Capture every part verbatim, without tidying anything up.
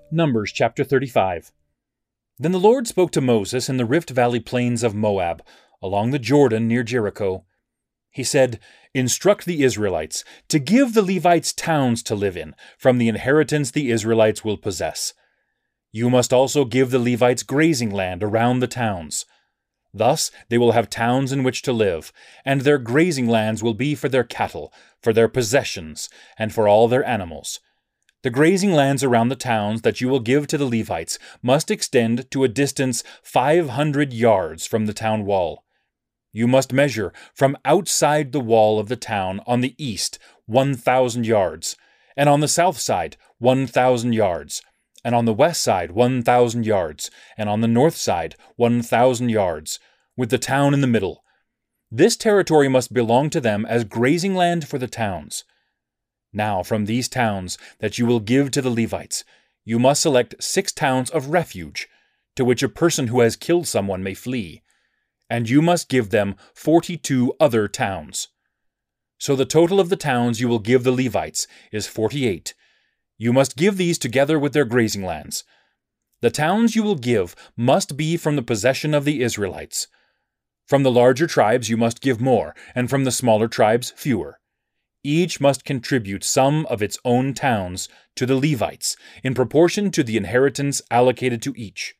Numbers chapter thirty-five. Then the Lord spoke to Moses in the Rift Valley plains of Moab, along the Jordan near Jericho. He said, "Instruct the Israelites to give the Levites towns to live in, from the inheritance the Israelites will possess. You must also give the Levites grazing land around the towns. Thus they will have towns in which to live, and their grazing lands will be for their cattle, for their possessions, and for all their animals. The grazing lands around the towns that you will give to the Levites must extend to a distance five hundred yards from the town wall. You must measure from outside the wall of the town on the east one thousand yards, and on the south side one thousand yards, and on the west side one thousand yards, and on the north side one thousand yards, with the town in the middle. This territory must belong to them as grazing land for the towns. Now from these towns that you will give to the Levites, you must select six towns of refuge, to which a person who has killed someone may flee, and you must give them forty-two other towns. So the total of the towns you will give the Levites is forty-eight. You must give these together with their grazing lands. The towns you will give must be from the possession of the Israelites. From the larger tribes you must give more, and from the smaller tribes fewer. Each must contribute some of its own towns to the Levites, in proportion to the inheritance allocated to each."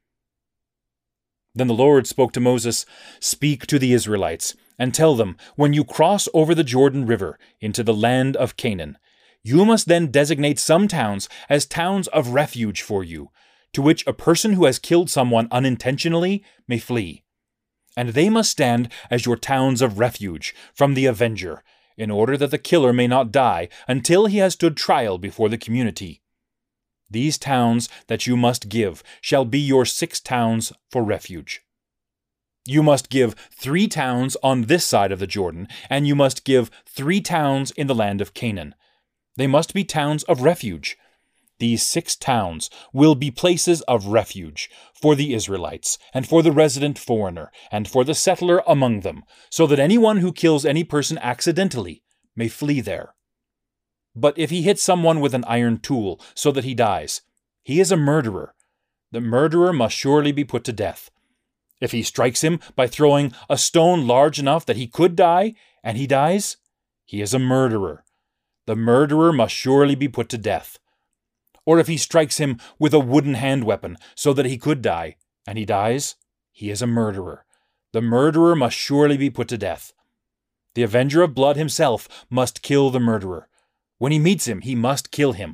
Then the Lord spoke to Moses, "Speak to the Israelites, and tell them, when you cross over the Jordan River into the land of Canaan, you must then designate some towns as towns of refuge for you, to which a person who has killed someone unintentionally may flee. And they must stand as your towns of refuge from the avenger, in order that the killer may not die until he has stood trial before the community. These towns that you must give shall be your six towns for refuge. You must give three towns on this side of the Jordan, and you must give three towns in the land of Canaan. They must be towns of refuge. These six towns will be places of refuge for the Israelites, and for the resident foreigner, and for the settler among them, so that anyone who kills any person accidentally may flee there. But if he hits someone with an iron tool so that he dies, he is a murderer. The murderer must surely be put to death. If he strikes him by throwing a stone large enough that he could die, and he dies, he is a murderer. The murderer must surely be put to death. Or if he strikes him with a wooden hand weapon so that he could die, and he dies, he is a murderer. The murderer must surely be put to death. The avenger of blood himself must kill the murderer. When he meets him, he must kill him.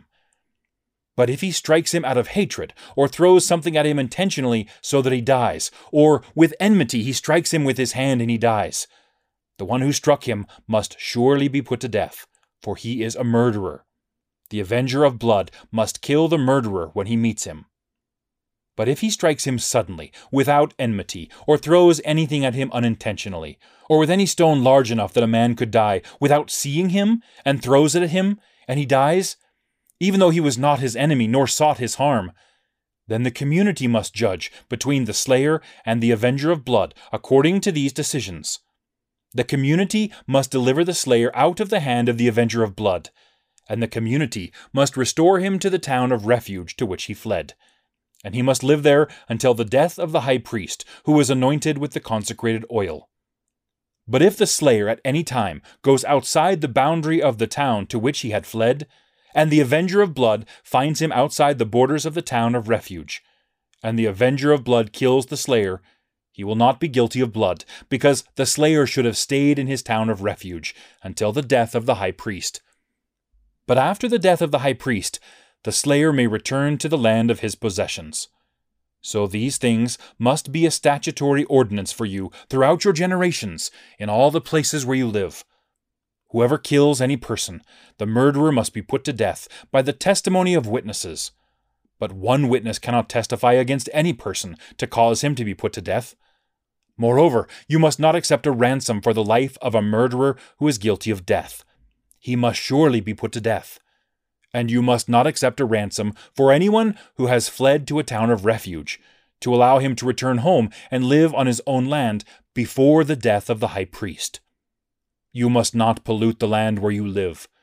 But if he strikes him out of hatred, or throws something at him intentionally so that he dies, or with enmity he strikes him with his hand and he dies, the one who struck him must surely be put to death, for he is a murderer. The avenger of blood must kill the murderer when he meets him. But if he strikes him suddenly, without enmity, or throws anything at him unintentionally, or with any stone large enough that a man could die without seeing him, and throws it at him, and he dies, even though he was not his enemy nor sought his harm, then the community must judge between the slayer and the avenger of blood according to these decisions. The community must deliver the slayer out of the hand of the avenger of blood, and the community must restore him to the town of refuge to which he fled. And he must live there until the death of the high priest, who was anointed with the consecrated oil. But if the slayer at any time goes outside the boundary of the town to which he had fled, and the avenger of blood finds him outside the borders of the town of refuge, and the avenger of blood kills the slayer, he will not be guilty of blood, because the slayer should have stayed in his town of refuge until the death of the high priest. But after the death of the high priest, the slayer may return to the land of his possessions. So these things must be a statutory ordinance for you throughout your generations, in all the places where you live. Whoever kills any person, the murderer must be put to death by the testimony of witnesses. But one witness cannot testify against any person to cause him to be put to death. Moreover, you must not accept a ransom for the life of a murderer who is guilty of death. He must surely be put to death. And you must not accept a ransom for anyone who has fled to a town of refuge, to allow him to return home and live on his own land before the death of the high priest. You must not pollute the land where you live,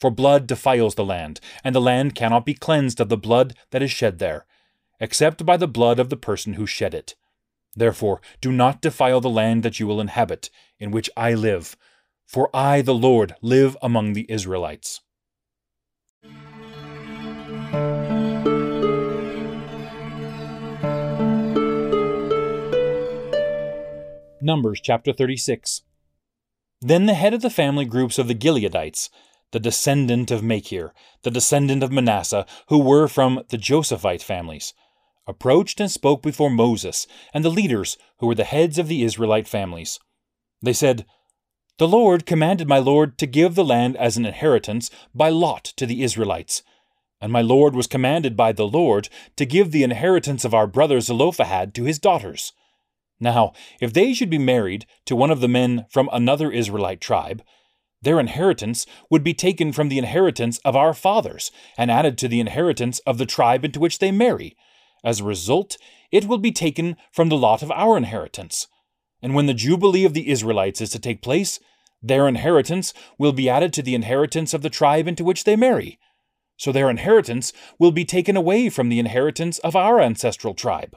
For blood defiles the land, and the land cannot be cleansed of the blood that is shed there, except by the blood of the person who shed it. Therefore do not defile the land that you will inhabit, in which I live, for I, the Lord, live among the Israelites. Numbers chapter thirty-six. Then the head of the family groups of the Gileadites, the descendant of Machir, the descendant of Manasseh, who were from the Josephite families, approached and spoke before Moses and the leaders who were the heads of the Israelite families. They said, "The Lord commanded my lord to give the land as an inheritance by lot to the Israelites, and my lord was commanded by the Lord to give the inheritance of our brother Zelophehad to his daughters. Now, if they should be married to one of the men from another Israelite tribe, their inheritance would be taken from the inheritance of our fathers and added to the inheritance of the tribe into which they marry. As a result, it will be taken from the lot of our inheritance. And when the Jubilee of the Israelites is to take place, their inheritance will be added to the inheritance of the tribe into which they marry. So their inheritance will be taken away from the inheritance of our ancestral tribe."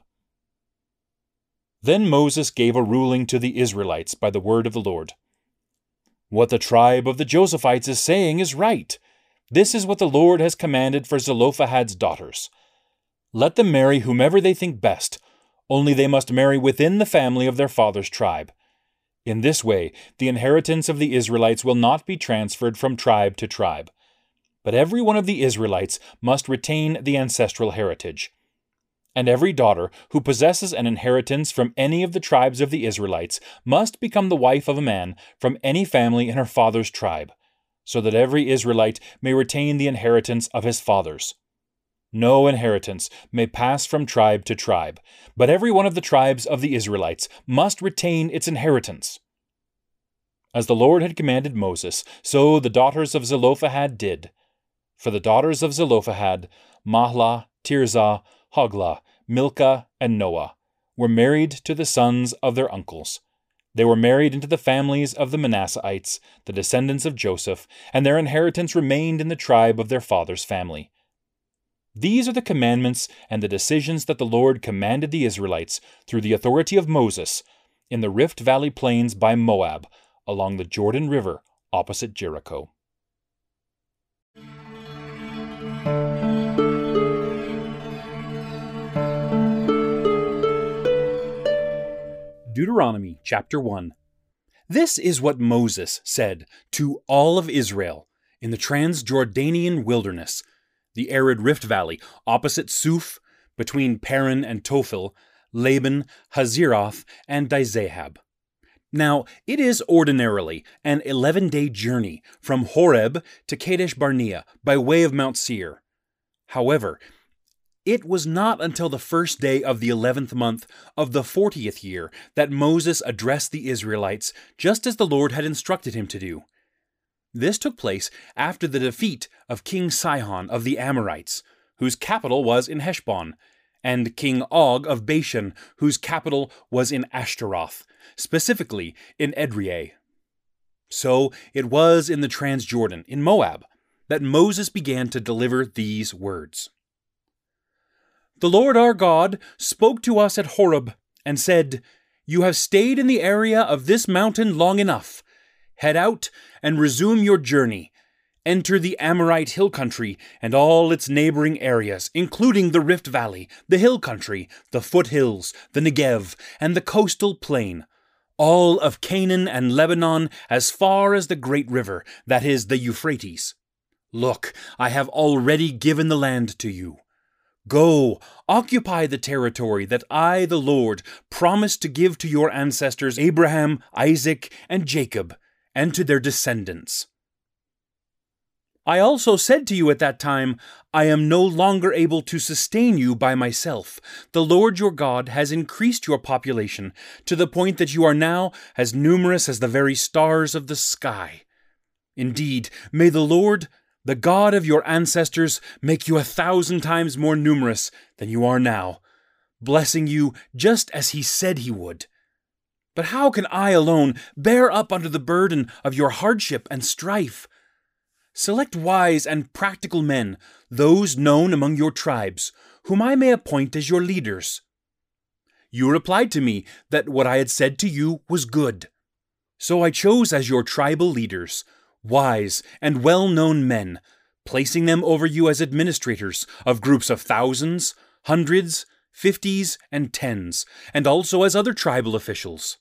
Then Moses gave a ruling to the Israelites by the word of the Lord. "What the tribe of the Josephites is saying is right. This is what the Lord has commanded for Zelophehad's daughters. Let them marry whomever they think best, only they must marry within the family of their father's tribe. In this way, the inheritance of the Israelites will not be transferred from tribe to tribe. But every one of the Israelites must retain the ancestral heritage. And every daughter who possesses an inheritance from any of the tribes of the Israelites must become the wife of a man from any family in her father's tribe, so that every Israelite may retain the inheritance of his fathers. No inheritance may pass from tribe to tribe, but every one of the tribes of the Israelites must retain its inheritance." As the Lord had commanded Moses, so the daughters of Zelophehad did. For the daughters of Zelophehad, Mahlah, Tirzah, Hoglah, Milcah, and Noah, were married to the sons of their uncles. They were married into the families of the Manasseites, the descendants of Joseph, and their inheritance remained in the tribe of their father's family. These are the commandments and the decisions that the Lord commanded the Israelites through the authority of Moses in the Rift Valley plains by Moab, along the Jordan River opposite Jericho. Deuteronomy chapter one. This is what Moses said to all of Israel in the Transjordanian wilderness, the arid Rift Valley opposite Suf, between Paran and Tophel, Laban, Hazeroth, and Dizahab. Now, it is ordinarily an eleven-day journey from Horeb to Kadesh Barnea by way of Mount Seir. However, it was not until the first day of the eleventh month of the fortieth year that Moses addressed the Israelites just as the Lord had instructed him to do. This took place after the defeat of King Sihon of the Amorites, whose capital was in Heshbon, and King Og of Bashan, whose capital was in Ashtaroth, specifically in Edrei. So it was in the Transjordan, in Moab, that Moses began to deliver these words. "The Lord our God spoke to us at Horeb and said, 'You have stayed in the area of this mountain long enough. Head out and resume your journey. Enter the Amorite hill country and all its neighboring areas, including the Rift Valley, the hill country, the foothills, the Negev, and the coastal plain, all of Canaan and Lebanon as far as the great river, that is, the Euphrates. Look, I have already given the land to you. Go, occupy the territory that I, the Lord, promised to give to your ancestors Abraham, Isaac, and Jacob, and to their descendants. I also said to you at that time, I am no longer able to sustain you by myself. The Lord your God has increased your population to the point that you are now as numerous as the very stars of the sky. Indeed, may the Lord, the God of your ancestors, make you a thousand times more numerous than you are now, blessing you just as he said he would. But how can I alone bear up under the burden of your hardship and strife? Select wise and practical men, those known among your tribes, whom I may appoint as your leaders." You replied to me that what I had said to you was good. So I chose as your tribal leaders wise and well-known men, placing them over you as administrators of groups of thousands, hundreds, fifties, and tens, and also as other tribal officials.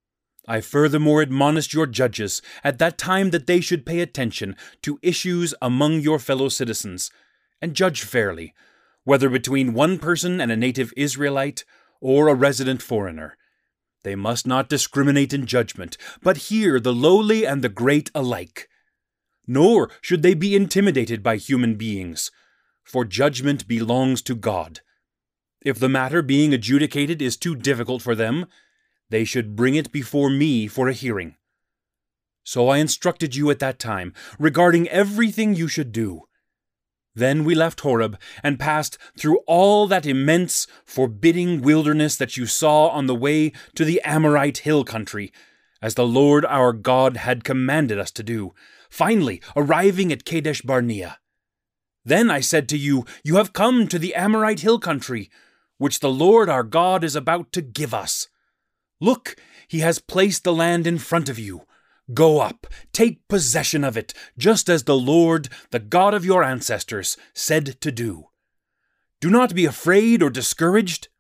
I furthermore admonished your judges at that time that they should pay attention to issues among your fellow citizens, and judge fairly, whether between one person and a native Israelite or a resident foreigner. They must not discriminate in judgment, but hear the lowly and the great alike. Nor should they be intimidated by human beings, for judgment belongs to God. If the matter being adjudicated is too difficult for them, they should bring it before me for a hearing. So I instructed you at that time regarding everything you should do. Then we left Horeb and passed through all that immense, forbidding wilderness that you saw on the way to the Amorite hill country, as the Lord our God had commanded us to do, finally arriving at Kadesh Barnea. Then I said to you, "You have come to the Amorite hill country, which the Lord our God is about to give us. Look, he has placed the land in front of you. Go up, take possession of it, just as the Lord, the God of your ancestors, said to do. Do not be afraid or discouraged."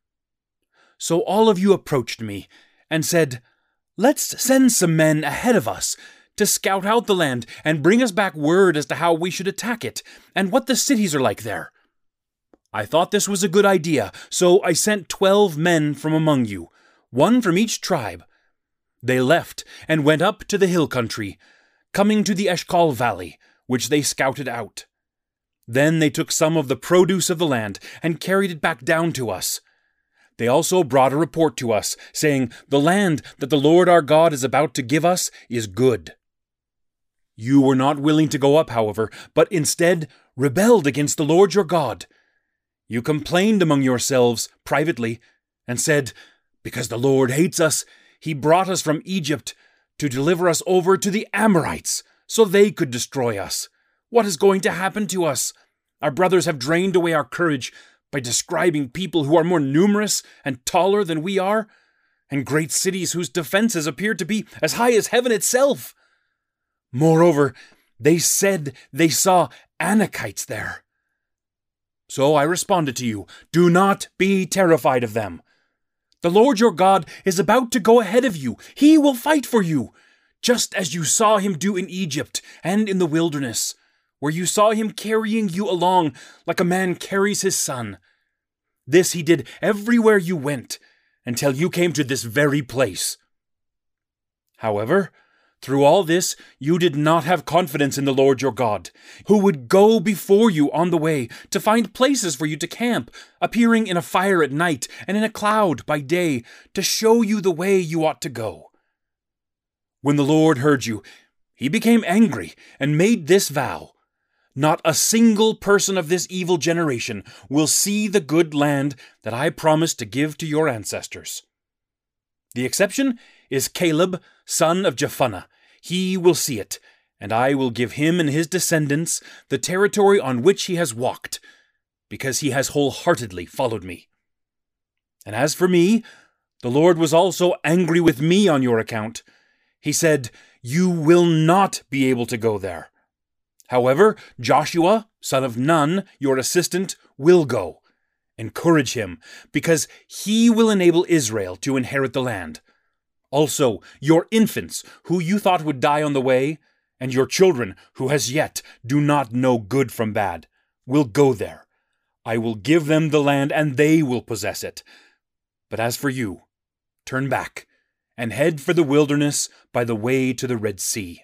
So all of you approached me and said, "Let's send some men ahead of us to scout out the land and bring us back word as to how we should attack it and what the cities are like there." I thought this was a good idea, so I sent twelve men from among you, one from each tribe. They left and went up to the hill country, coming to the Eshcol Valley, which they scouted out. Then they took some of the produce of the land and carried it back down to us. They also brought a report to us, saying, "The land that the Lord our God is about to give us is good." You were not willing to go up, however, but instead rebelled against the Lord your God. You complained among yourselves privately and said, "Because the Lord hates us, he brought us from Egypt to deliver us over to the Amorites, so they could destroy us. What is going to happen to us? Our brothers have drained away our courage by describing people who are more numerous and taller than we are, and great cities whose defenses appear to be as high as heaven itself. Moreover, they said they saw Anakites there." So I responded to you, "Do not be terrified of them. The Lord your God is about to go ahead of you. He will fight for you, just as you saw him do in Egypt and in the wilderness, where you saw him carrying you along like a man carries his son. This he did everywhere you went, until you came to this very place. However, through all this, you did not have confidence in the Lord your God, who would go before you on the way to find places for you to camp, appearing in a fire at night and in a cloud by day, to show you the way you ought to go. When the Lord heard you, he became angry and made this vow: Not a single person of this evil generation will see the good land that I promised to give to your ancestors. The exception is Caleb, son of Jephunneh. He will see it, and I will give him and his descendants the territory on which he has walked, because he has wholeheartedly followed me. And as for me, the Lord was also angry with me on your account. He said, "You will not be able to go there." However, Joshua, son of Nun, your assistant, will go. Encourage him, because he will enable Israel to inherit the land. Also, your infants, who you thought would die on the way, and your children, who as yet do not know good from bad, will go there. I will give them the land, and they will possess it. But as for you, turn back, and head for the wilderness by the way to the Red Sea.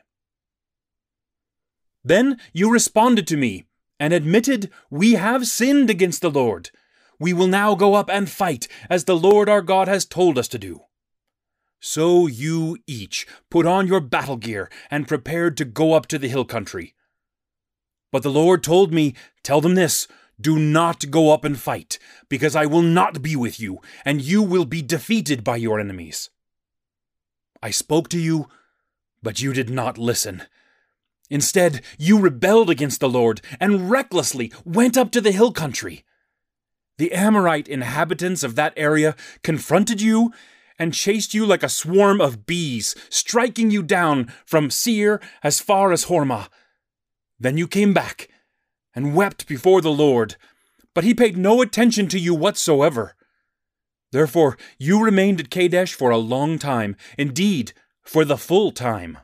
Then you responded to me, and admitted, "We have sinned against the Lord. We will now go up and fight, as the Lord our God has told us to do." So you each put on your battle gear and prepared to go up to the hill country. But the Lord told me, "Tell them this, do not go up and fight, because I will not be with you, and you will be defeated by your enemies." I spoke to you, but you did not listen. Instead, you rebelled against the Lord and recklessly went up to the hill country. The Amorite inhabitants of that area confronted you and chased you like a swarm of bees, striking you down from Seir as far as Hormah. Then you came back and wept before the Lord, but he paid no attention to you whatsoever. Therefore, you remained at Kadesh for a long time, indeed, for the full time.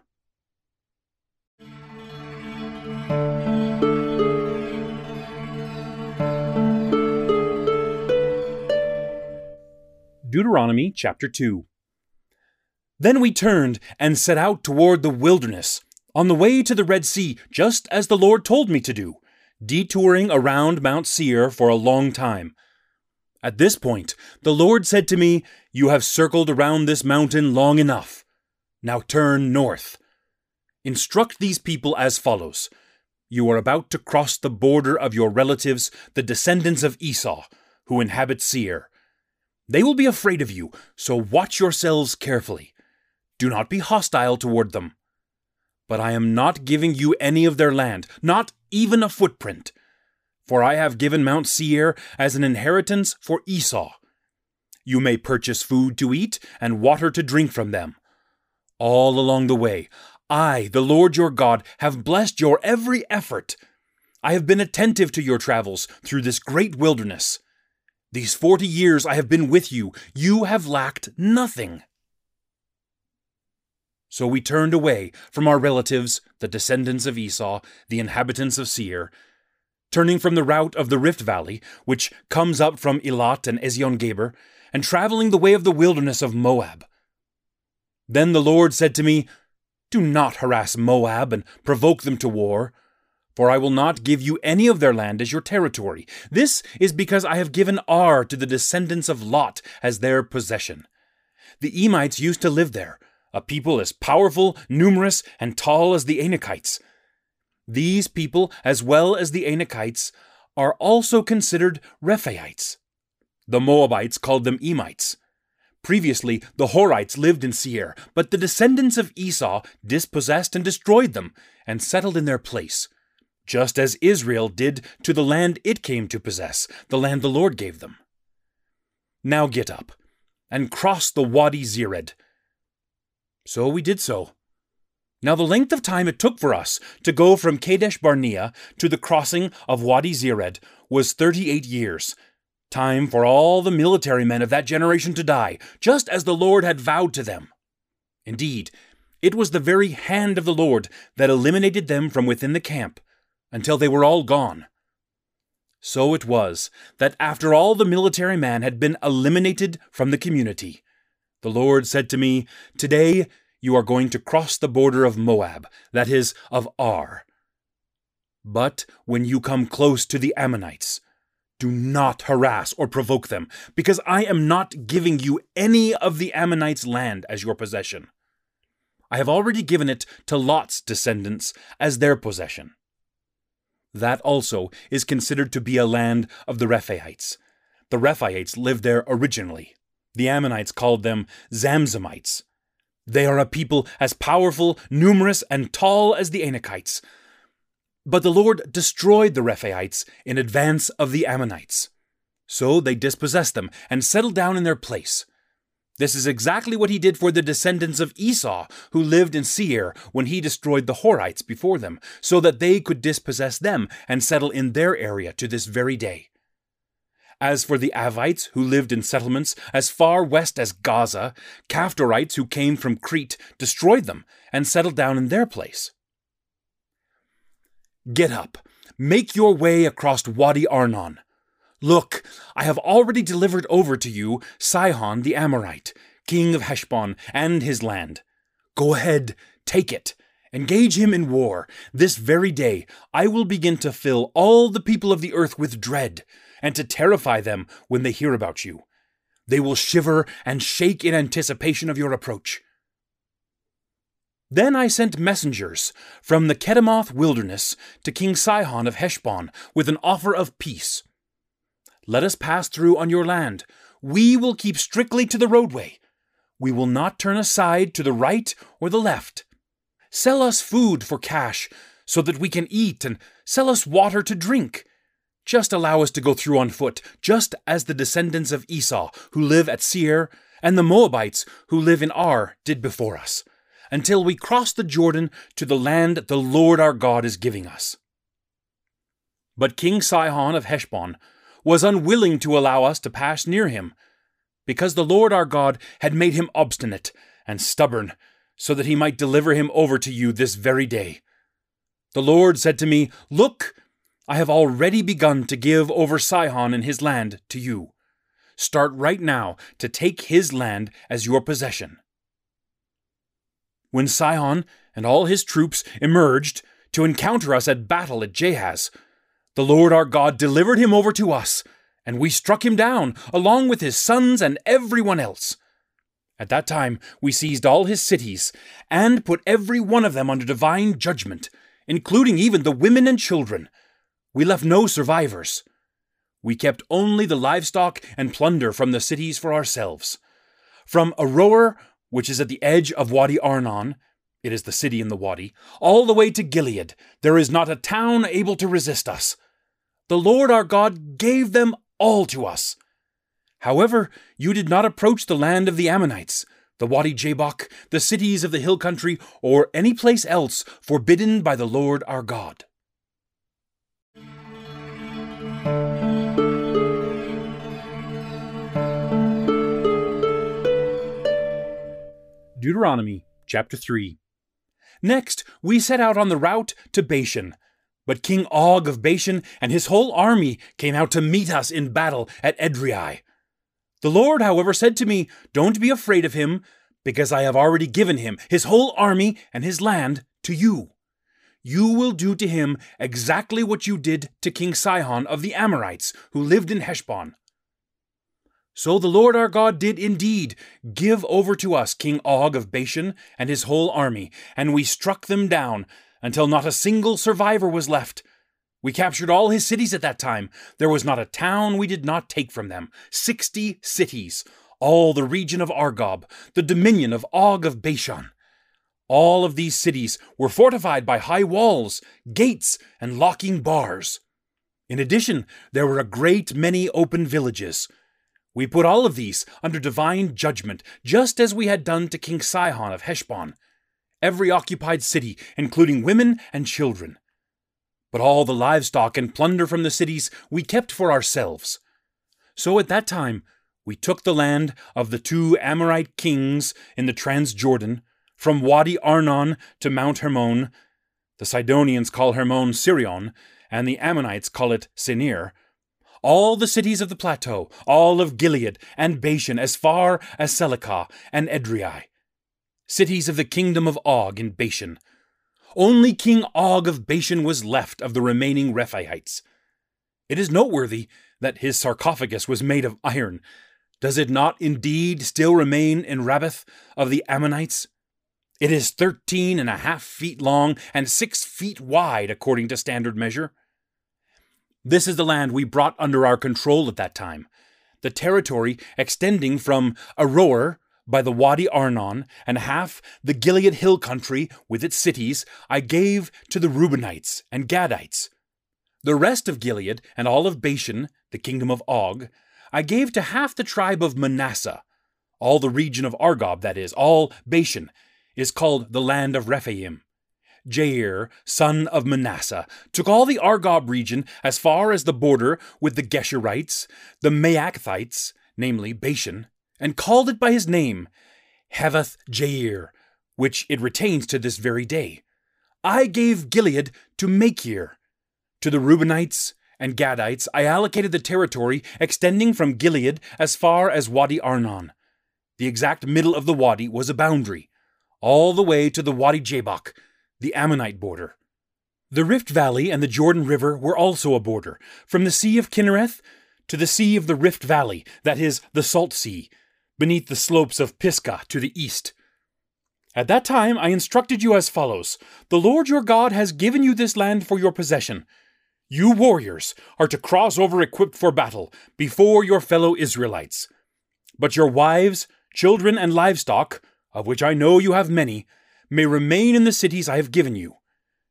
Deuteronomy chapter two. Then we turned and set out toward the wilderness, on the way to the Red Sea, just as the Lord told me to do, detouring around Mount Seir for a long time. At this point, the Lord said to me, "You have circled around this mountain long enough. Now turn north. Instruct these people as follows. You are about to cross the border of your relatives, the descendants of Esau, who inhabit Seir. They will be afraid of you, so watch yourselves carefully. Do not be hostile toward them. But I am not giving you any of their land, not even a footprint. For I have given Mount Seir as an inheritance for Esau. You may purchase food to eat and water to drink from them. All along the way, I, the Lord your God, have blessed your every effort. I have been attentive to your travels through this great wilderness. These forty years I have been with you, you have lacked nothing." So we turned away from our relatives, the descendants of Esau, the inhabitants of Seir, turning from the route of the Rift Valley, which comes up from Elat and Ezion-Geber, and traveling the way of the wilderness of Moab. Then the Lord said to me, "Do not harass Moab and provoke them to war, for I will not give you any of their land as your territory. This is because I have given Ar to the descendants of Lot as their possession. The Emites used to live there, a people as powerful, numerous, and tall as the Anakites. These people, as well as the Anakites, are also considered Rephaites. The Moabites called them Emites. Previously, the Horites lived in Seir, but the descendants of Esau dispossessed and destroyed them, and settled in their place, just as Israel did to the land it came to possess, the land the Lord gave them. Now get up, and cross the Wadi Zered." So we did so. Now the length of time it took for us to go from Kadesh Barnea to the crossing of Wadi Zered was thirty-eight years, time for all the military men of that generation to die, just as the Lord had vowed to them. Indeed, it was the very hand of the Lord that eliminated them from within the camp, until they were all gone. So it was that after all the military men had been eliminated from the community, the Lord said to me, "Today you are going to cross the border of Moab, that is, of Ar. But when you come close to the Ammonites, do not harass or provoke them, because I am not giving you any of the Ammonites' land as your possession. I have already given it to Lot's descendants as their possession. That also is considered to be a land of the Rephaites. The Rephaites lived there originally. The Ammonites called them Zamzamites. They are a people as powerful, numerous, and tall as the Anakites. But the Lord destroyed the Rephaites in advance of the Ammonites. So they dispossessed them and settled down in their place. This is exactly what he did for the descendants of Esau, who lived in Seir when he destroyed the Horites before them, so that they could dispossess them and settle in their area to this very day. As for the Avites, who lived in settlements as far west as Gaza, Caphtorites who came from Crete destroyed them and settled down in their place. Get up, make your way across Wadi Arnon. Look, I have already delivered over to you Sihon the Amorite, king of Heshbon, and his land. Go ahead, take it. Engage him in war. This very day I will begin to fill all the people of the earth with dread, and to terrify them when they hear about you. They will shiver and shake in anticipation of your approach. Then I sent messengers from the Kedemoth wilderness to King Sihon of Heshbon with an offer of peace. Let us pass through on your land. We will keep strictly to the roadway. We will not turn aside to the right or the left. Sell us food for cash, so that we can eat, and sell us water to drink. Just allow us to go through on foot, just as the descendants of Esau, who live at Seir, and the Moabites, who live in Ar, did before us, until we cross the Jordan to the land the Lord our God is giving us." But King Sihon of Heshbon was unwilling to allow us to pass near him, because the Lord our God had made him obstinate and stubborn, so that he might deliver him over to you this very day. The Lord said to me, "Look, I have already begun to give over Sihon and his land to you. Start right now to take his land as your possession." When Sihon and all his troops emerged to encounter us at battle at Jahaz, the Lord our God delivered him over to us, and we struck him down, along with his sons and everyone else. At that time we seized all his cities, and put every one of them under divine judgment, including even the women and children. We left no survivors. We kept only the livestock and plunder from the cities for ourselves. From Aroer, which is at the edge of Wadi Arnon, it is the city in the wadi, all the way to Gilead, there is not a town able to resist us. The Lord our God gave them all to us. However, you did not approach the land of the Ammonites, the Wadi Jabbok, the cities of the hill country, or any place else forbidden by the Lord our God. Deuteronomy chapter three. Next, we set out on the route to Bashan. But King Og of Bashan and his whole army came out to meet us in battle at Edrei. The Lord, however, said to me, "Don't be afraid of him, because I have already given him, his whole army, and his land to you. You will do to him exactly what you did to King Sihon of the Amorites, who lived in Heshbon." So the Lord our God did indeed give over to us King Og of Bashan and his whole army, and we struck them down until not a single survivor was left. We captured all his cities at that time. There was not a town we did not take from them. Sixty cities, all the region of Argob, the dominion of Og of Bashan. All of these cities were fortified by high walls, gates, and locking bars. In addition, there were a great many open villages. We put all of these under divine judgment, just as we had done to King Sihon of Heshbon, every occupied city, including women and children. But all the livestock and plunder from the cities we kept for ourselves. So at that time we took the land of the two Amorite kings in the Transjordan, from Wadi Arnon to Mount Hermon. The Sidonians call Hermon Sirion, and the Ammonites call it Senir. All the cities of the plateau, all of Gilead and Bashan as far as Selecah and Edrei, cities of the kingdom of Og in Bashan. Only King Og of Bashan was left of the remaining Rephaites. It is noteworthy that his sarcophagus was made of iron. Does it not indeed still remain in Rabbath of the Ammonites? It is thirteen and a half feet long and six feet wide according to standard measure. This is the land we brought under our control at that time, the territory extending from Aroer by the Wadi Arnon and half the Gilead hill country with its cities I gave to the Reubenites and Gadites. The rest of Gilead and all of Bashan, the kingdom of Og, I gave to half the tribe of Manasseh. All the region of Argob, that is, all Bashan, is called the land of Rephaim. Jair, son of Manasseh, took all the Argob region as far as the border with the Geshurites, the Maacathites, namely Bashan, and called it by his name, Havoth Jair, which it retains to this very day. I gave Gilead to Machir. To the Reubenites and Gadites I allocated the territory extending from Gilead as far as Wadi Arnon. The exact middle of the wadi was a boundary, all the way to the Wadi Jabbok, the Ammonite border. The Rift Valley and the Jordan River were also a border, from the Sea of Kinnereth to the Sea of the Rift Valley, that is, the Salt Sea, beneath the slopes of Pisgah to the east. At that time I instructed you as follows: The Lord your God has given you this land for your possession. You warriors are to cross over equipped for battle before your fellow Israelites. But your wives, children, and livestock, of which I know you have many, may remain in the cities I have given you.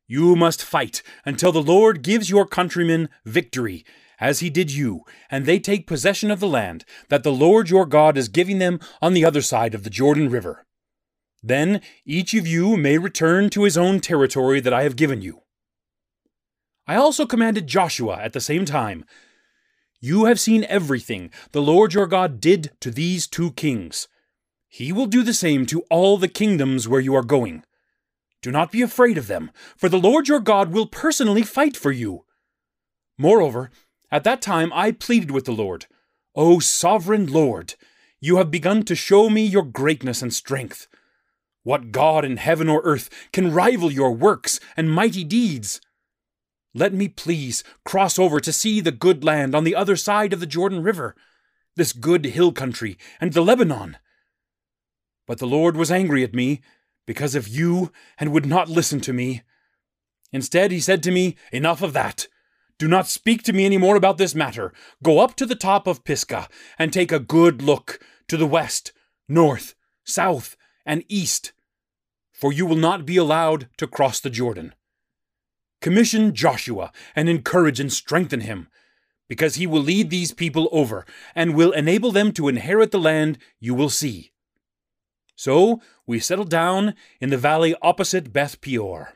You must fight until the Lord gives your countrymen victory, as he did you, and they take possession of the land that the Lord your God is giving them on the other side of the Jordan River. Then each of you may return to his own territory that I have given you. I also commanded Joshua at the same time, You have seen everything the Lord your God did to these two kings. He will do the same to all the kingdoms where you are going. Do not be afraid of them, for the Lord your God will personally fight for you. Moreover, at that time I pleaded with the Lord, O sovereign Lord, you have begun to show me your greatness and strength. What God in heaven or earth can rival your works and mighty deeds? Let me please cross over to see the good land on the other side of the Jordan River, this good hill country and the Lebanon. But the Lord was angry at me because of you and would not listen to me. Instead, he said to me, Enough of that. Do not speak to me any more about this matter. Go up to the top of Pisgah and take a good look to the west, north, south, and east, for you will not be allowed to cross the Jordan. Commission Joshua and encourage and strengthen him, because he will lead these people over and will enable them to inherit the land you will see. So we settled down in the valley opposite Beth Peor.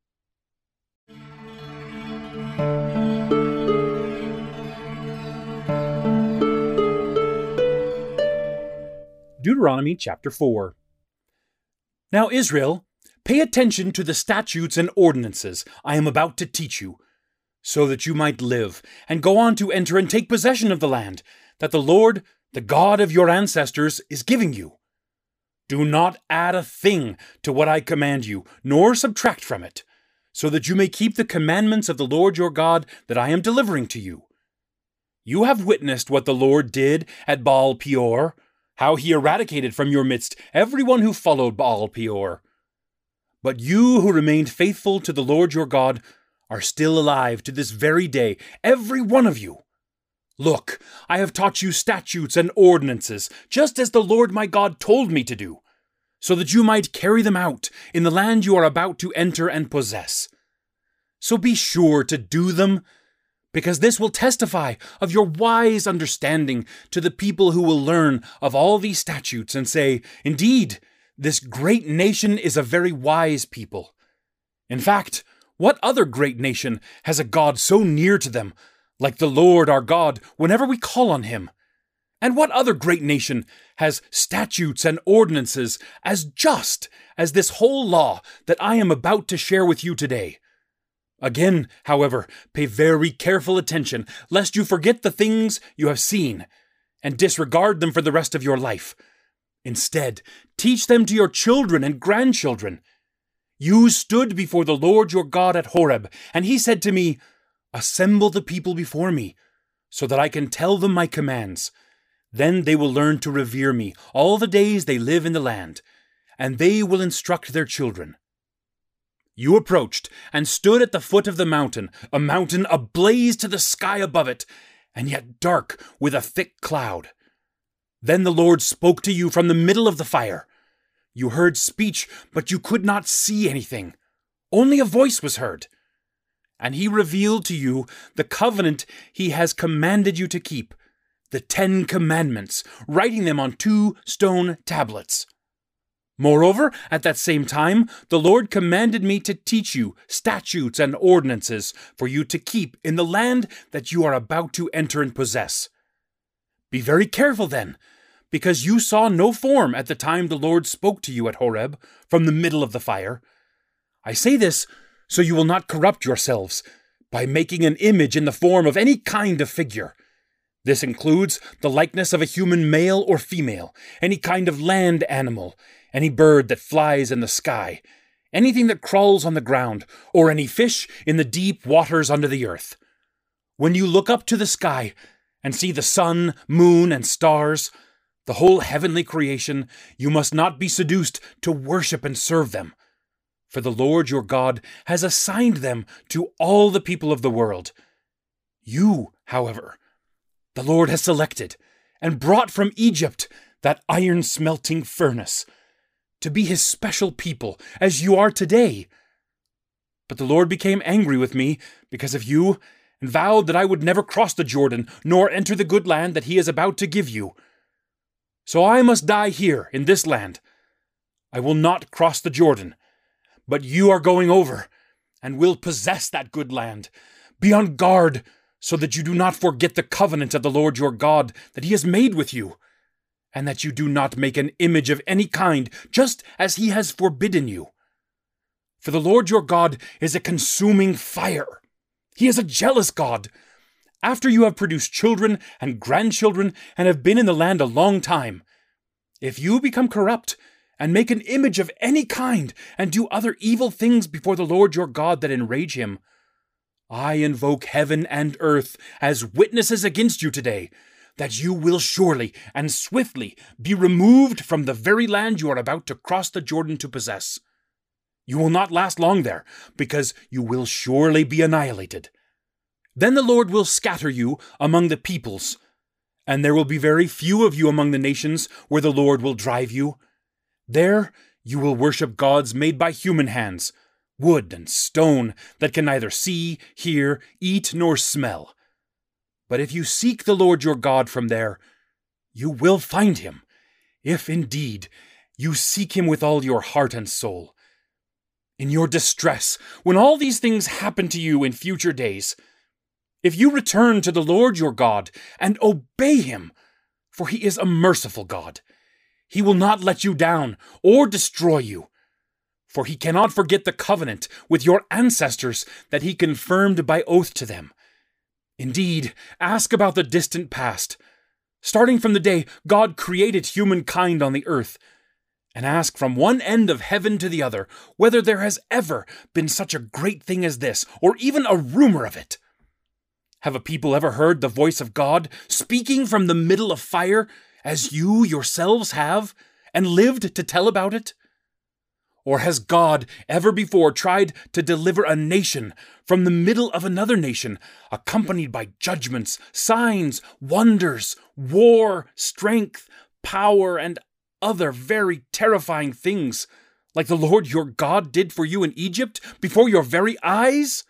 Deuteronomy chapter four. Now Israel, pay attention to the statutes and ordinances I am about to teach you, so that you might live and go on to enter and take possession of the land that the Lord, the God of your ancestors, is giving you. Do not add a thing to what I command you, nor subtract from it, so that you may keep the commandments of the Lord your God that I am delivering to you. You have witnessed what the Lord did at Baal Peor, how he eradicated from your midst everyone who followed Baal Peor. But you who remained faithful to the Lord your God are still alive to this very day, every one of you. Look, I have taught you statutes and ordinances, just as the Lord my God told me to do, so that you might carry them out in the land you are about to enter and possess. So be sure to do them, because this will testify of your wise understanding to the people who will learn of all these statutes and say, Indeed, this great nation is a very wise people. In fact, what other great nation has a God so near to them, like the Lord our God, whenever we call on him? And what other great nation has statutes and ordinances as just as this whole law that I am about to share with you today? Again, however, pay very careful attention, lest you forget the things you have seen and disregard them for the rest of your life. Instead, teach them to your children and grandchildren. You stood before the Lord your God at Horeb, and he said to me, Assemble the people before me, so that I can tell them my commands. Then they will learn to revere me all the days they live in the land, and they will instruct their children. You approached and stood at the foot of the mountain, a mountain ablaze to the sky above it, and yet dark with a thick cloud. Then the Lord spoke to you from the middle of the fire. You heard speech, but you could not see anything. Only a voice was heard. And he revealed to you the covenant he has commanded you to keep, the Ten Commandments, writing them on two stone tablets. Moreover, at that same time, the Lord commanded me to teach you statutes and ordinances for you to keep in the land that you are about to enter and possess. Be very careful then, because you saw no form at the time the Lord spoke to you at Horeb from the middle of the fire. I say this so you will not corrupt yourselves by making an image in the form of any kind of figure. This includes the likeness of a human male or female, any kind of land animal, any bird that flies in the sky, anything that crawls on the ground, or any fish in the deep waters under the earth. When you look up to the sky and see the sun, moon, and stars, the whole heavenly creation, you must not be seduced to worship and serve them. For the Lord your God has assigned them to all the people of the world. You, however, the Lord has selected and brought from Egypt, that iron-smelting furnace, to be his special people, as you are today. But the Lord became angry with me because of you, and vowed that I would never cross the Jordan, nor enter the good land that he is about to give you. So I must die here, in this land. I will not cross the Jordan, but you are going over, and will possess that good land. Be on guard, so that you do not forget the covenant of the Lord your God that he has made with you, and that you do not make an image of any kind, just as he has forbidden you. For the Lord your God is a consuming fire. He is a jealous God. After you have produced children and grandchildren and have been in the land a long time, if you become corrupt and make an image of any kind and do other evil things before the Lord your God that enrage him, I invoke heaven and earth as witnesses against you today, that you will surely and swiftly be removed from the very land you are about to cross the Jordan to possess. You will not last long there, because you will surely be annihilated. Then the Lord will scatter you among the peoples, and there will be very few of you among the nations where the Lord will drive you. There you will worship gods made by human hands, wood and stone, that can neither see, hear, eat, nor smell. But if you seek the Lord your God from there, you will find him, if indeed you seek him with all your heart and soul. In your distress, when all these things happen to you in future days, if you return to the Lord your God and obey him, for he is a merciful God, he will not let you down or destroy you. For he cannot forget the covenant with your ancestors that he confirmed by oath to them. Indeed, ask about the distant past, starting from the day God created humankind on the earth, and ask from one end of heaven to the other whether there has ever been such a great thing as this, or even a rumor of it. Have a people ever heard the voice of God speaking from the middle of fire, as you yourselves have, and lived to tell about it? Or has God ever before tried to deliver a nation from the middle of another nation, accompanied by judgments, signs, wonders, war, strength, power, and other very terrifying things, like the Lord your God did for you in Egypt before your very eyes?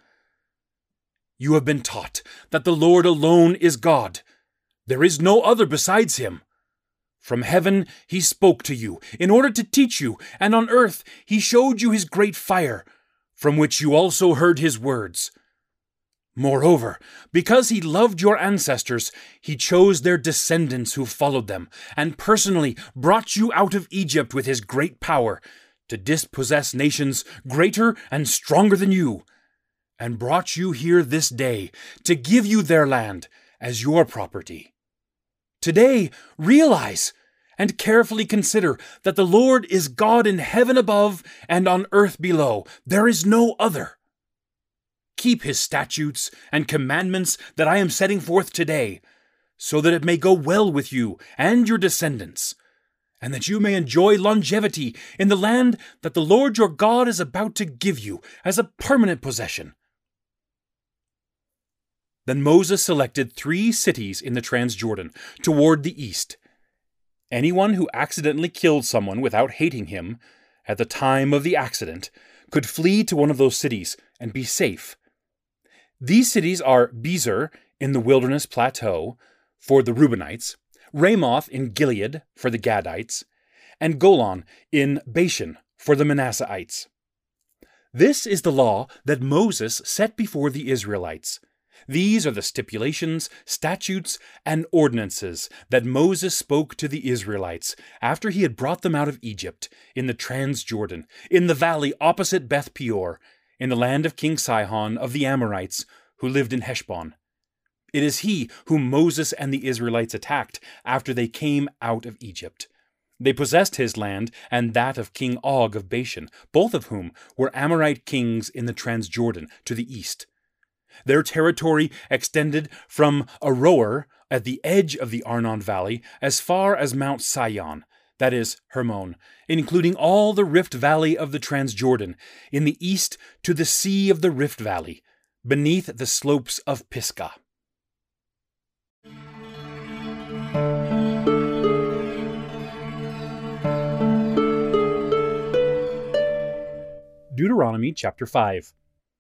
You have been taught that the Lord alone is God. There is no other besides him. From heaven he spoke to you in order to teach you, and on earth he showed you his great fire, from which you also heard his words. Moreover, because he loved your ancestors, he chose their descendants who followed them, and personally brought you out of Egypt with his great power, to dispossess nations greater and stronger than you, and brought you here this day to give you their land as your property. Today, realize and carefully consider that the Lord is God in heaven above and on earth below. There is no other. Keep his statutes and commandments that I am setting forth today, so that it may go well with you and your descendants, and that you may enjoy longevity in the land that the Lord your God is about to give you as a permanent possession. Then Moses selected three cities in the Transjordan toward the east. Anyone who accidentally killed someone without hating him at the time of the accident could flee to one of those cities and be safe. These cities are Bezer in the wilderness plateau for the Reubenites, Ramoth in Gilead for the Gadites, and Golan in Bashan for the Manasseites. This is the law that Moses set before the Israelites. These are the stipulations, statutes, and ordinances that Moses spoke to the Israelites after he had brought them out of Egypt, in the Transjordan, in the valley opposite Beth Peor, in the land of King Sihon of the Amorites, who lived in Heshbon. It is he whom Moses and the Israelites attacked after they came out of Egypt. They possessed his land and that of King Og of Bashan, both of whom were Amorite kings in the Transjordan to the east. Their territory extended from Aroer at the edge of the Arnon Valley as far as Mount Sion, that is, Hermon, including all the Rift Valley of the Transjordan, in the east to the Sea of the Rift Valley, beneath the slopes of Pisgah. Deuteronomy chapter five.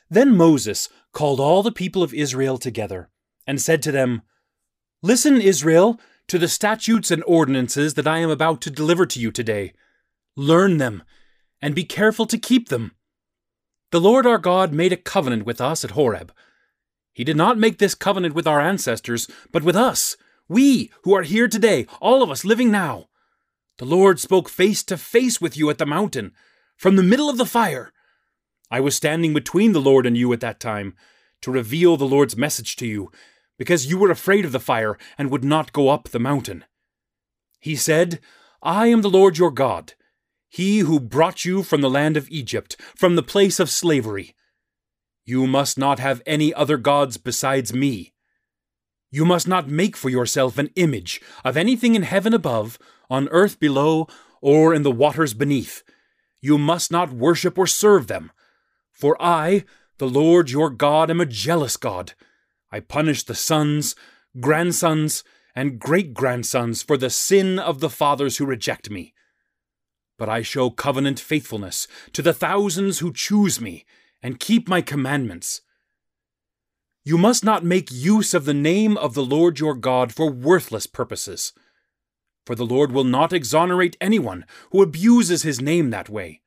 Then Moses called all the people of Israel together, and said to them, "Listen, Israel, to the statutes and ordinances that I am about to deliver to you today. Learn them, and be careful to keep them. The Lord our God made a covenant with us at Horeb. He did not make this covenant with our ancestors, but with us, we who are here today, all of us living now. The Lord spoke face to face with you at the mountain, from the middle of the fire. I was standing between the Lord and you at that time, to reveal the Lord's message to you, because you were afraid of the fire and would not go up the mountain. He said, I am the Lord your God, he who brought you from the land of Egypt, from the place of slavery. You must not have any other gods besides me. You must not make for yourself an image of anything in heaven above, on earth below, or in the waters beneath. You must not worship or serve them. For I, the Lord your God, am a jealous God. I punish the sons, grandsons, and great-grandsons for the sin of the fathers who reject me. But I show covenant faithfulness to the thousands who choose me and keep my commandments. You must not make use of the name of the Lord your God for worthless purposes, for the Lord will not exonerate anyone who abuses his name that way.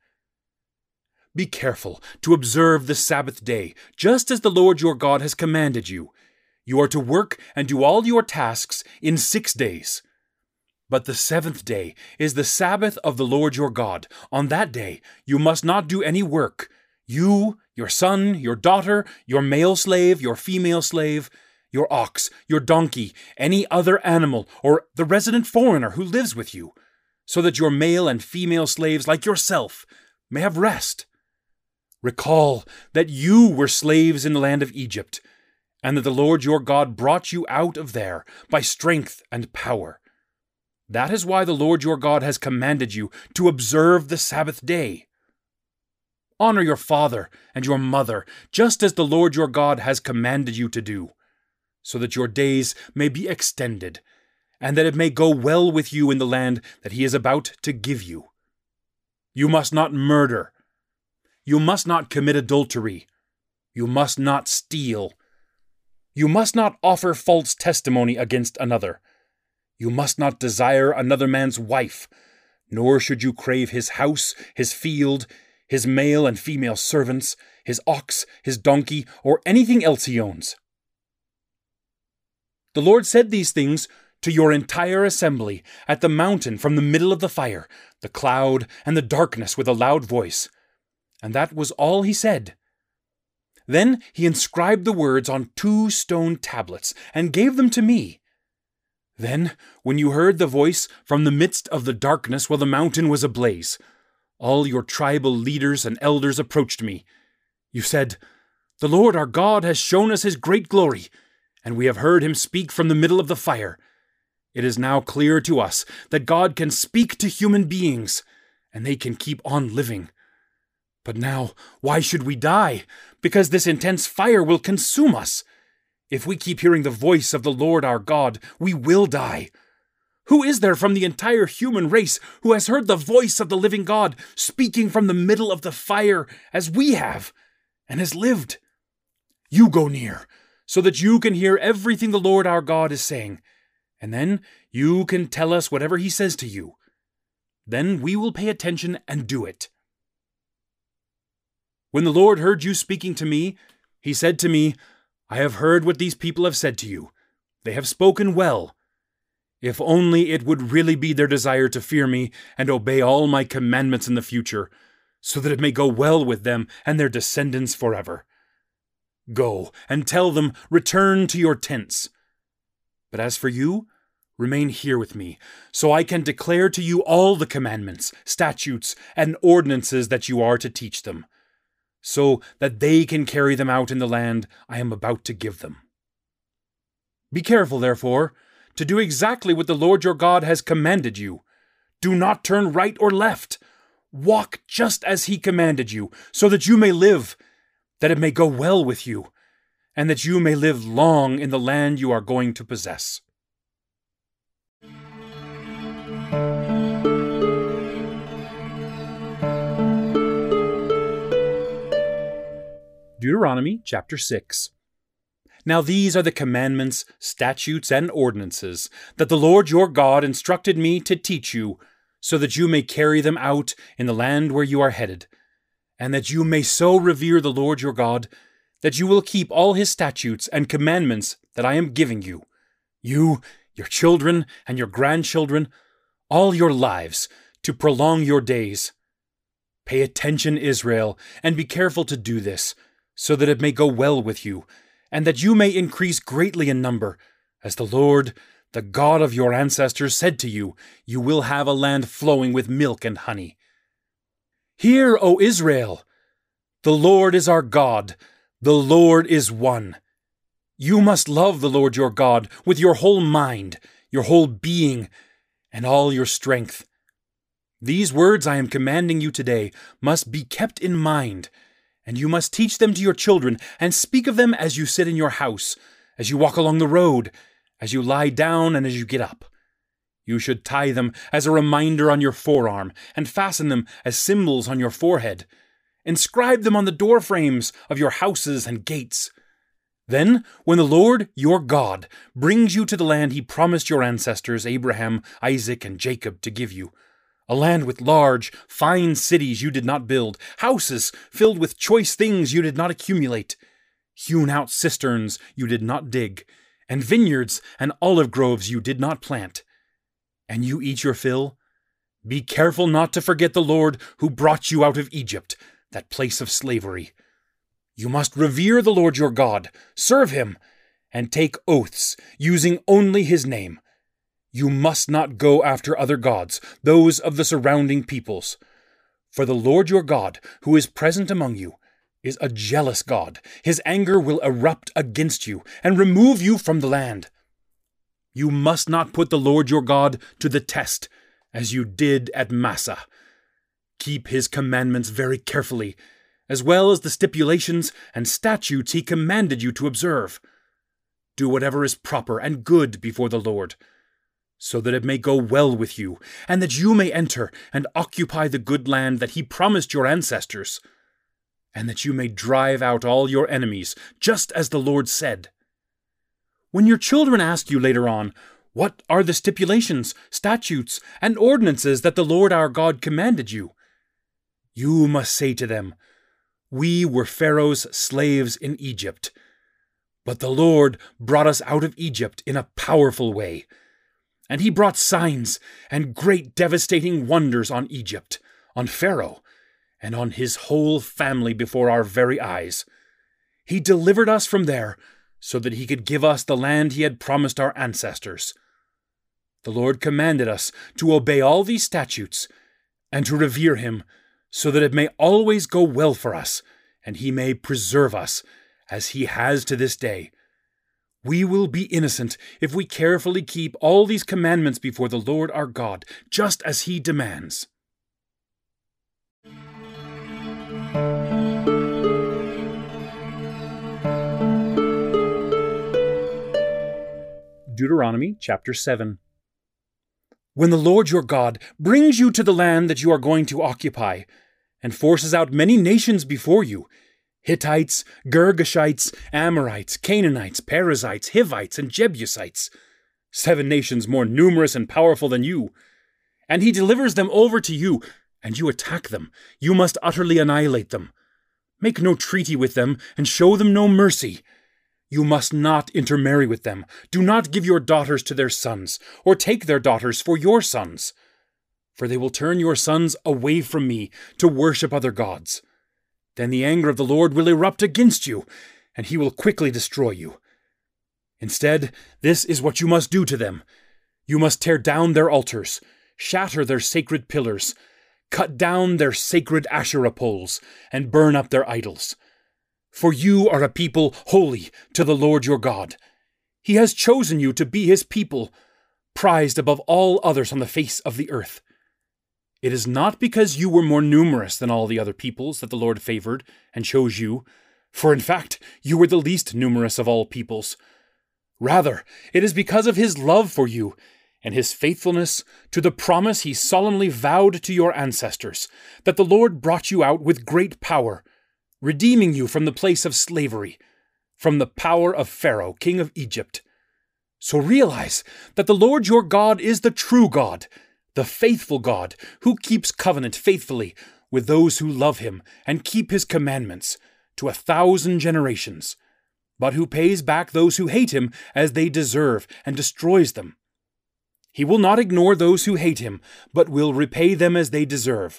Be careful to observe the Sabbath day, just as the Lord your God has commanded you. You are to work and do all your tasks in six days. But the seventh day is the Sabbath of the Lord your God. On that day you must not do any work. You, your son, your daughter, your male slave, your female slave, your ox, your donkey, any other animal, or the resident foreigner who lives with you, so that your male and female slaves like yourself may have rest. Recall that you were slaves in the land of Egypt, and that the Lord your God brought you out of there by strength and power. That is why the Lord your God has commanded you to observe the Sabbath day. Honor your father and your mother, just as the Lord your God has commanded you to do, so that your days may be extended, and that it may go well with you in the land that he is about to give you. You must not murder. You must not commit adultery. You must not steal. You must not offer false testimony against another. You must not desire another man's wife, nor should you crave his house, his field, his male and female servants, his ox, his donkey, or anything else he owns. The Lord said these things to your entire assembly at the mountain from the middle of the fire, the cloud, and the darkness with a loud voice. And that was all he said. Then he inscribed the words on two stone tablets and gave them to me. Then, when you heard the voice from the midst of the darkness while the mountain was ablaze, all your tribal leaders and elders approached me. You said, The Lord our God has shown us his great glory, and we have heard him speak from the middle of the fire. It is now clear to us that God can speak to human beings, and they can keep on living. But now, why should we die? Because this intense fire will consume us. If we keep hearing the voice of the Lord our God, we will die. Who is there from the entire human race who has heard the voice of the living God speaking from the middle of the fire as we have, and has lived? You go near, so that you can hear everything the Lord our God is saying, and then you can tell us whatever he says to you. Then we will pay attention and do it. When the Lord heard you speaking to me, he said to me, I have heard what these people have said to you. They have spoken well. If only it would really be their desire to fear me and obey all my commandments in the future, so that it may go well with them and their descendants forever. Go and tell them, return to your tents. But as for you, remain here with me, so I can declare to you all the commandments, statutes, and ordinances that you are to teach them, so that they can carry them out in the land I am about to give them. Be careful, therefore, to do exactly what the Lord your God has commanded you. Do not turn right or left. Walk just as he commanded you, so that you may live, that it may go well with you, and that you may live long in the land you are going to possess. Deuteronomy chapter six. Now these are the commandments, statutes, and ordinances that the Lord your God instructed me to teach you, so that you may carry them out in the land where you are headed, and that you may so revere the Lord your God, that you will keep all his statutes and commandments that I am giving you, you, your children, and your grandchildren, all your lives, to prolong your days. Pay attention, Israel, and be careful to do this, so that it may go well with you, and that you may increase greatly in number, as the Lord, the God of your ancestors, said to you, you will have a land flowing with milk and honey. Hear, O Israel! The Lord is our God, the Lord is one. You must love the Lord your God with your whole mind, your whole being, and all your strength. These words I am commanding you today must be kept in mind, and you must teach them to your children, and speak of them as you sit in your house, as you walk along the road, as you lie down, and as you get up. You should tie them as a reminder on your forearm, and fasten them as symbols on your forehead. Inscribe them on the doorframes of your houses and gates. Then, when the Lord, your God, brings you to the land he promised your ancestors, Abraham, Isaac, and Jacob, to give you, a land with large, fine cities you did not build, houses filled with choice things you did not accumulate, hewn-out cisterns you did not dig, and vineyards and olive groves you did not plant, and you eat your fill, be careful not to forget the Lord who brought you out of Egypt, that place of slavery. You must revere the Lord your God, serve him, and take oaths, using only his name. You must not go after other gods, those of the surrounding peoples. For the Lord your God, who is present among you, is a jealous God. His anger will erupt against you and remove you from the land. You must not put the Lord your God to the test, as you did at Massah. Keep his commandments very carefully, as well as the stipulations and statutes he commanded you to observe. Do whatever is proper and good before the Lord, so that it may go well with you, and that you may enter and occupy the good land that he promised your ancestors, and that you may drive out all your enemies, just as the Lord said. When your children ask you later on, what are the stipulations, statutes, and ordinances that the Lord our God commanded you? You must say to them, we were Pharaoh's slaves in Egypt, but the Lord brought us out of Egypt in a powerful way. And he brought signs and great devastating wonders on Egypt, on Pharaoh, and on his whole family before our very eyes. He delivered us from there so that he could give us the land he had promised our ancestors. The Lord commanded us to obey all these statutes and to revere him, so that it may always go well for us, and he may preserve us, as he has to this day. We will be innocent if we carefully keep all these commandments before the Lord our God, just as he demands. Deuteronomy chapter seven. When the Lord your God brings you to the land that you are going to occupy, and forces out many nations before you, Hittites, Girgashites, Amorites, Canaanites, Perizzites, Hivites, and Jebusites, seven nations more numerous and powerful than you, and he delivers them over to you, and you attack them, you must utterly annihilate them. Make no treaty with them, and show them no mercy. You must not intermarry with them. Do not give your daughters to their sons, or take their daughters for your sons. For they will turn your sons away from me to worship other gods. Then the anger of the Lord will erupt against you, and he will quickly destroy you. Instead, this is what you must do to them. You must tear down their altars, shatter their sacred pillars, cut down their sacred Asherah poles, and burn up their idols. For you are a people holy to the Lord your God. He has chosen you to be his people, prized above all others on the face of the earth. It is not because you were more numerous than all the other peoples that the Lord favored and chose you, for in fact you were the least numerous of all peoples. Rather, it is because of his love for you and his faithfulness to the promise he solemnly vowed to your ancestors, that the Lord brought you out with great power, redeeming you from the place of slavery, from the power of Pharaoh, king of Egypt. So realize that the Lord your God is the true God, the faithful God, who keeps covenant faithfully with those who love him and keep his commandments to a thousand generations, but who pays back those who hate him as they deserve and destroys them. He will not ignore those who hate him, but will repay them as they deserve.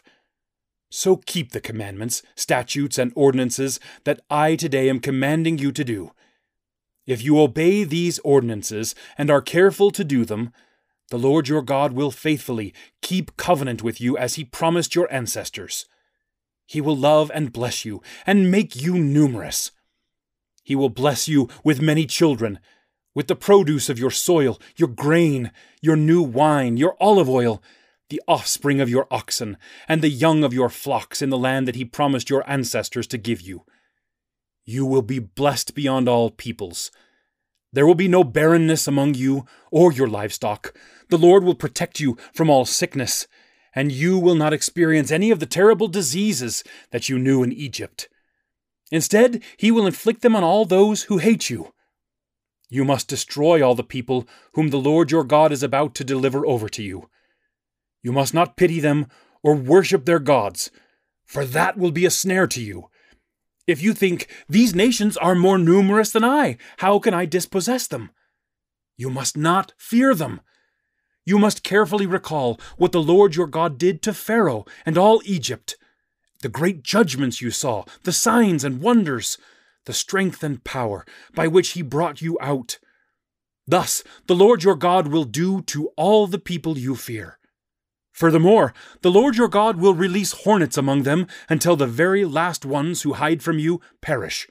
So keep the commandments, statutes, and ordinances that I today am commanding you to do. If you obey these ordinances and are careful to do them, the Lord your God will faithfully keep covenant with you as he promised your ancestors. He will love and bless you and make you numerous. He will bless you with many children, with the produce of your soil, your grain, your new wine, your olive oil, the offspring of your oxen, and the young of your flocks in the land that he promised your ancestors to give you. You will be blessed beyond all peoples. There will be no barrenness among you or your livestock. The Lord will protect you from all sickness, and you will not experience any of the terrible diseases that you knew in Egypt. Instead, he will inflict them on all those who hate you. You must destroy all the people whom the Lord your God is about to deliver over to you. You must not pity them or worship their gods, for that will be a snare to you. If you think, these nations are more numerous than I, how can I dispossess them? You must not fear them. You must carefully recall what the Lord your God did to Pharaoh and all Egypt, the great judgments you saw, the signs and wonders, the strength and power by which he brought you out. Thus the Lord your God will do to all the people you fear. Furthermore, the Lord your God will release hornets among them until the very last ones who hide from you perish.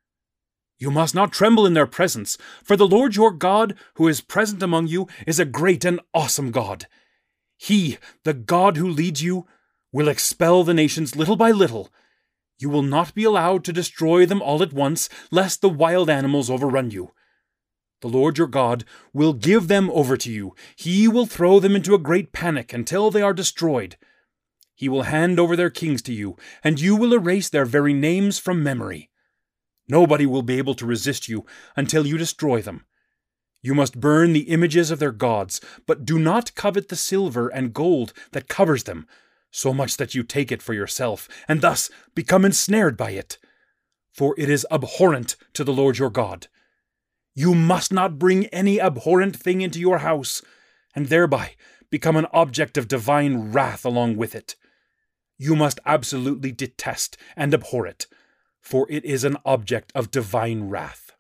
You must not tremble in their presence, for the Lord your God, who is present among you, is a great and awesome God. He, the God who leads you, will expel the nations little by little. You will not be allowed to destroy them all at once, lest the wild animals overrun you. The Lord your God will give them over to you. He will throw them into a great panic until they are destroyed. He will hand over their kings to you, and you will erase their very names from memory. Nobody will be able to resist you until you destroy them. You must burn the images of their gods, but do not covet the silver and gold that covers them, so much that you take it for yourself, and thus become ensnared by it. For it is abhorrent to the Lord your God. You must not bring any abhorrent thing into your house, and thereby become an object of divine wrath along with it. You must absolutely detest and abhor it, for it is an object of divine wrath.